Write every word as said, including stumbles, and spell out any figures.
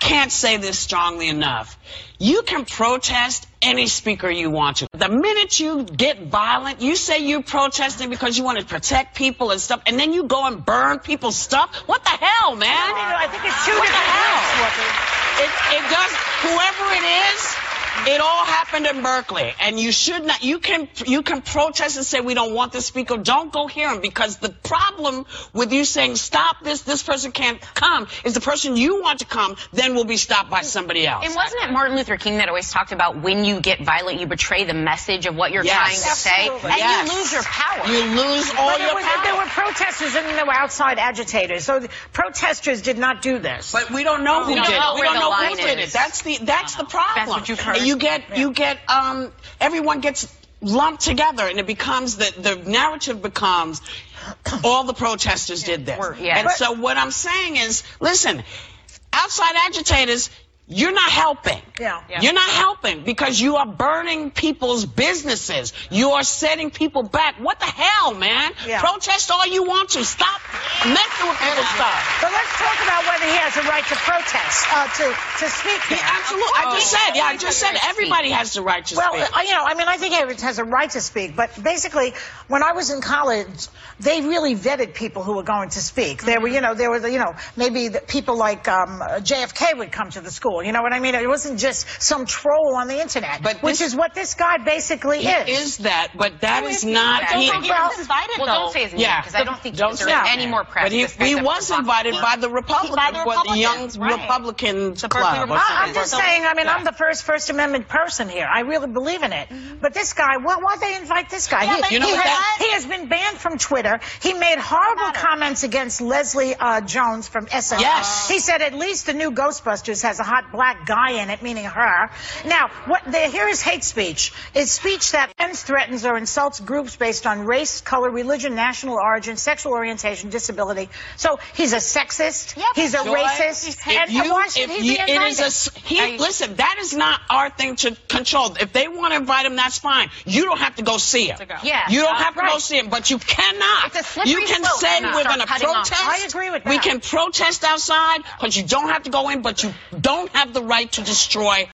can't say this strongly enough. You can protest any speaker you want to. The minute you get violent, you say you're protesting because you want to protect people and stuff, and then you go and burn people's stuff. What the hell, man? I think it's two what different things. It, it does, whoever it is, it all happened in Berkeley, and you should not. You can you can protest and say we don't want this speaker. Don't go hear him, because the problem with you saying stop this, this person can't come, is the person you want to come then will be stopped by somebody else. And wasn't it Martin Luther King that always talked about when you get violent, you betray the message of what you're yes. trying to say, Absolutely. and yes. you lose your power. You lose all but your was, power. There were protesters and there were outside agitators. So the protesters did not do this. But we don't know who We don't did know it. We where don't the know who line did is. it. That's the that's the problem. That's what you've heard. And you get Yeah. you get um everyone gets lumped together, and it becomes the the narrative becomes all the protesters did this. Yeah. And But, so what I'm saying is, listen, outside agitators, you're not helping. Yeah. Yeah. You're not helping, because you are burning people's businesses. You are setting people back. What the hell, man? Yeah. Protest all you want to. Stop messing with people's stuff. But let's talk about whether he has a right to protest, uh, to, to speak Yeah, here. absolutely. I just said, yeah, I just said everybody has the right to Well, speak. uh, you know, I mean, I think everyone has a right to speak, but basically, when I was in college, they really vetted people who were going to speak. There were, you know, there were, the, you know, maybe the people like um, J F K would come to the school. You know what I mean? It wasn't just some troll on the internet, But which this- is what this guy basically He is. is that, but that is not. Don't He, think he well, was invited, well, don't say his name, Yeah. because I don't think he Don't deserves say his any name. more press. but he, This guy's he a was provocateur. invited by the Republicans, By the or the young Republicans, right. Republican The club. Berkeley or Republicans. I- I'm something. just saying, I mean, I'm the first First Amendment person here. I really believe in it. But this guy, why, why'd they invite this guy? Yeah, he, but you know he, what has, that- he has been banned from Twitter. He made horrible comments against Leslie uh, Jones from S N L. Yes. He said at least the new Ghostbusters has a hot black guy in it, meaning her. Now, what the, here is hate speech. It's speech that offends, threatens, or insults groups based on race, color, religion, national origin, sexual orientation, disability. So he's a sexist. Yep. He's a Joy, racist. if And you- why should if he you- be it invited? is a, he, listen, that is not our thing to control. If they want to invite him, that's fine. You don't have to go see him. Yeah. You don't have to Right. go see him, but you cannot. It's a slippery you can slope say to we're start going to cutting off. protest. I agree with We that. can protest outside, but you don't have to go in, but you don't have the right to destroy